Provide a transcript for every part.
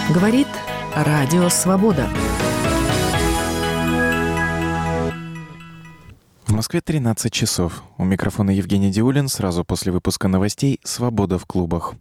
Говорит Радио Свобода. В Москве 13 часов. У микрофона Евгений Диулин. Сразу после выпуска новостей «Свобода в клубах».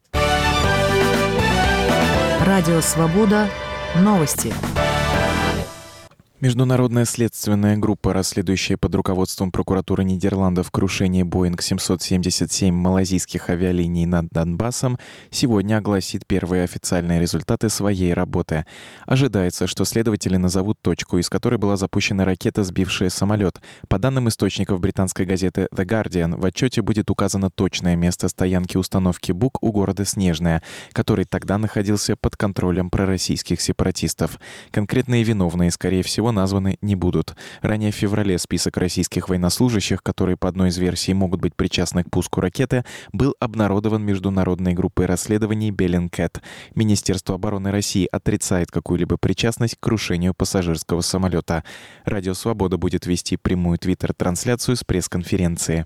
Радио Свобода. Новости. Международная следственная группа, расследующая под руководством прокуратуры Нидерландов крушение Боинг 777 малайзийских авиалиний над Донбассом, сегодня огласит первые официальные результаты своей работы. Ожидается, что следователи назовут точку, из которой была запущена ракета, сбившая самолет. По данным источников британской газеты The Guardian, в отчете будет указано точное место стоянки установки БУК у города Снежная, который тогда находился под контролем пророссийских сепаратистов. Конкретные виновные, скорее всего, названы не будут. Ранее в феврале список российских военнослужащих, которые по одной из версий могут быть причастны к пуску ракеты, был обнародован международной группой расследований Bellingcat. Министерство обороны России отрицает какую-либо причастность к крушению пассажирского самолета. Радио «Свобода» будет вести прямую твиттер-трансляцию с пресс-конференции.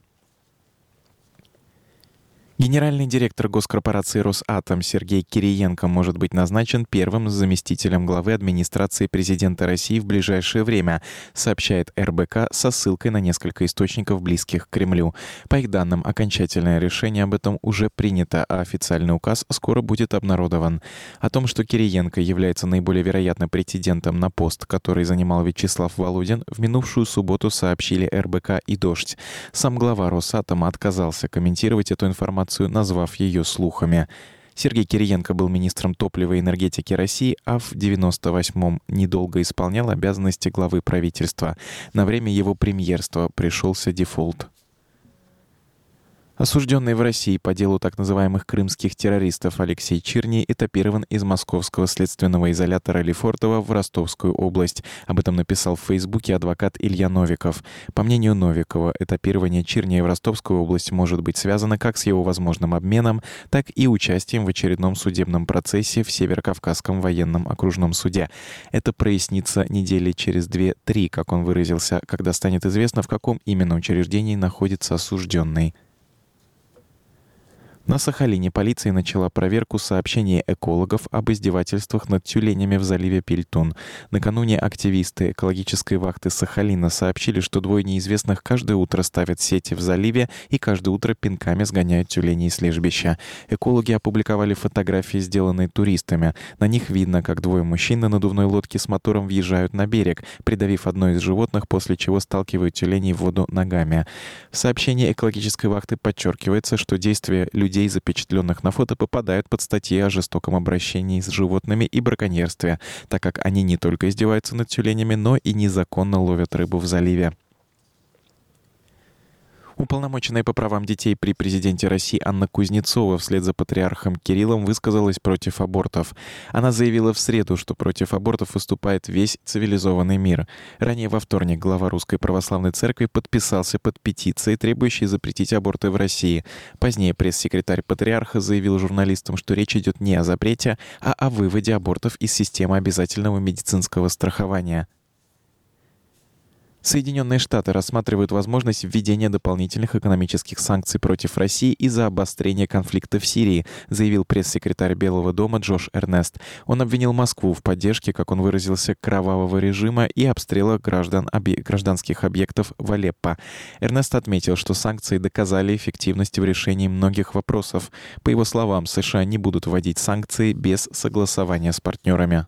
Генеральный директор госкорпорации «Росатом» Сергей Кириенко может быть назначен первым заместителем главы администрации президента России в ближайшее время, сообщает РБК со ссылкой на несколько источников, близких к Кремлю. По их данным, окончательное решение об этом уже принято, а официальный указ скоро будет обнародован. О том, что Кириенко является наиболее вероятным претендентом на пост, который занимал Вячеслав Володин, в минувшую субботу сообщили РБК и «Дождь». Сам глава «Росатома» отказался комментировать эту информацию, назвав ее слухами. Сергей Кириенко был министром топлива и энергетики России, а в 1998-м недолго исполнял обязанности главы правительства. На время его премьерства пришелся дефолт. Осужденный в России по делу так называемых крымских террористов Алексей Чирний этапирован из московского следственного изолятора Лефортово в Ростовскую область. Об этом написал в Фейсбуке адвокат Илья Новиков. По мнению Новикова, этапирование Чирния в Ростовскую область может быть связано как с его возможным обменом, так и участием в очередном судебном процессе в Северокавказском военном окружном суде. Это прояснится недели через 2-3, как он выразился, когда станет известно, в каком именно учреждении находится осужденный. На Сахалине полиция начала проверку сообщений экологов об издевательствах над тюленями в заливе Пильтун. Накануне активисты экологической вахты Сахалина сообщили, что двое неизвестных каждое утро ставят сети в заливе и каждое утро пинками сгоняют тюленей с лежбища. Экологи опубликовали фотографии, сделанные туристами. На них видно, как двое мужчин на надувной лодке с мотором въезжают на берег, придавив одно из животных, после чего сталкивают тюленей в воду ногами. В сообщении экологической вахты подчеркивается, что действия людей, запечатленных на фото, попадают под статьи о жестоком обращении с животными и браконьерстве, так как они не только издеваются над тюленями, но и незаконно ловят рыбу в заливе. Уполномоченная по правам детей при президенте России Анна Кузнецова вслед за патриархом Кириллом высказалась против абортов. Она заявила в среду, что против абортов выступает весь цивилизованный мир. Ранее во вторник глава Русской Православной Церкви подписался под петицией, требующей запретить аборты в России. Позднее пресс-секретарь патриарха заявил журналистам, что речь идет не о запрете, а о выводе абортов из системы обязательного медицинского страхования. Соединенные Штаты рассматривают возможность введения дополнительных экономических санкций против России из-за обострения конфликта в Сирии, заявил пресс-секретарь Белого дома Джош Эрнест. Он обвинил Москву в поддержке, как он выразился, кровавого режима и обстрела гражданских объектов в Алеппо. Эрнест отметил, что санкции доказали эффективность в решении многих вопросов. По его словам, США не будут вводить санкции без согласования с партнерами.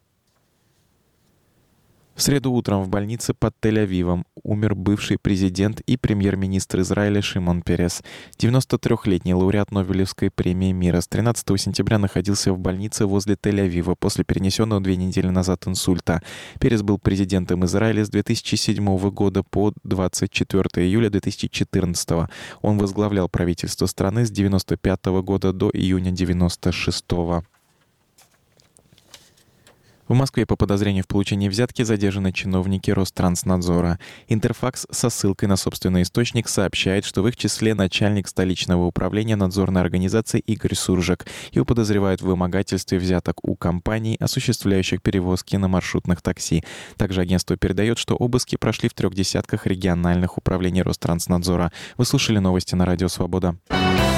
В среду утром в больнице под Тель-Авивом умер бывший президент и премьер-министр Израиля Шимон Перес. 93-летний лауреат Нобелевской премии мира с 13 сентября находился в больнице возле Тель-Авива после перенесенного 2 недели назад инсульта. Перес был президентом Израиля с 2007 года по 24 июля 2014. Он возглавлял правительство страны с 1995 года до июня 1996. В Москве по подозрению в получении взятки задержаны чиновники Ространснадзора. Интерфакс со ссылкой на собственный источник сообщает, что в их числе начальник столичного управления надзорной организации Игорь Суржик. Его подозревают в вымогательстве взяток у компаний, осуществляющих перевозки на маршрутных такси. Также агентство передает, что обыски прошли в 3 десятках региональных управлений Ространснадзора. Вы слушали новости на Радио Свобода.